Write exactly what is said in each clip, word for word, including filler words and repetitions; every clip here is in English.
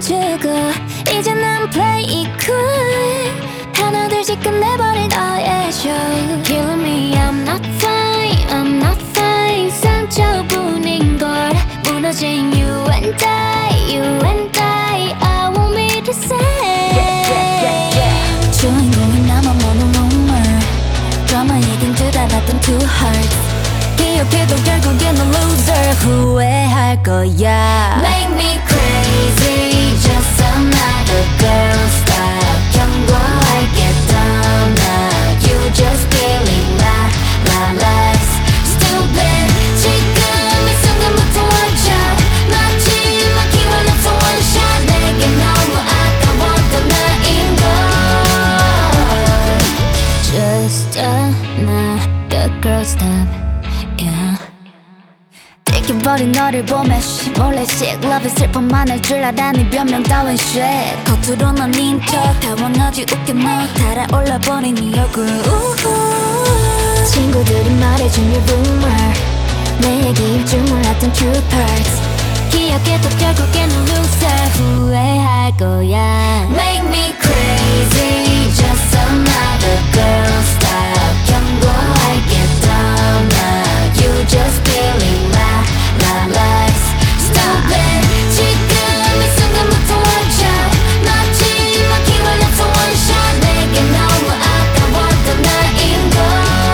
주고 이제 난 play it cool 하나둘씩 끝내버릴 너의 show Killing me I'm not fine I'm not fine 상처뿐인걸 무너진 you and I You and I I won't be the same 주인공이 나만 mononomer 드라마 얘긴 줄 알았던 two hearts 기억해도 결국엔 넌 loser 후회할 거야 Make me crazy just another girl stop 경고할게 dumb now You just feeling my, my lies Stupid 지금 이 순간부터 watch out 마지막 기회는 for one shot 내게 너무 아까웠던 나인걸 Just another girl stop yeah. 들켜버린 너를 보며 몰래씩 Love is 슬픔만 할 줄 알아니 변명 따윈 shit 겉으로 넌 인척 타원하지 웃겨 너 달아올라버린 네 얼굴 우후. 친구들이 말해준 your rumor 내 얘기일 줄 몰랐던 true parts 기억해도 결국엔 넌 loser 후회할 거야 Make me crazy just another girl stop 경고할게 dumb now You just feeling my, my lies Stupid 지금 이 순간부터 watch out 마지막 기회는 for one shot 내게 너무 아까웠던 나인걸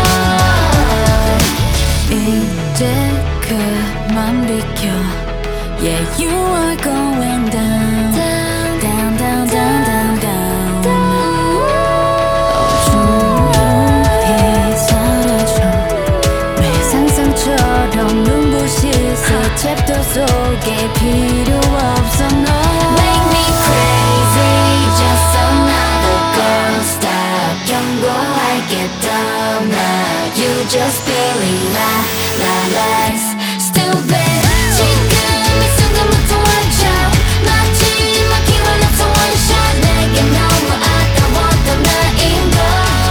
이제 그만 비켜 Yeah you are going down Down down down down down down, down. 조용히 사라져 매 상상처럼 눈부시세 챕터 속에 필요 없어 너 Make me crazy just another girl stop 경고할게 dumb now You just feeling my, my lies Stupid 지금 이 순간부터 watch out 마지막 기회는 for one shot 내게 너무 아까웠던 나인걸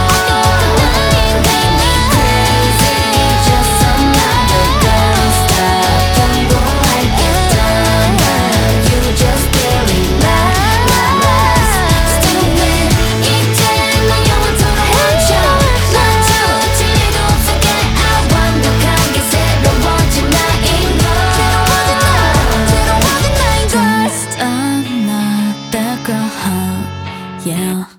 Make me crazy just another girl stop 경고할게 dumb now You just feeling my, my lies Stupid 이제 넌 영원토록 헤어져 마주 틀리도 forget I 완벽한 게 새로워진 나인걸 Just another girl, huh? Yeah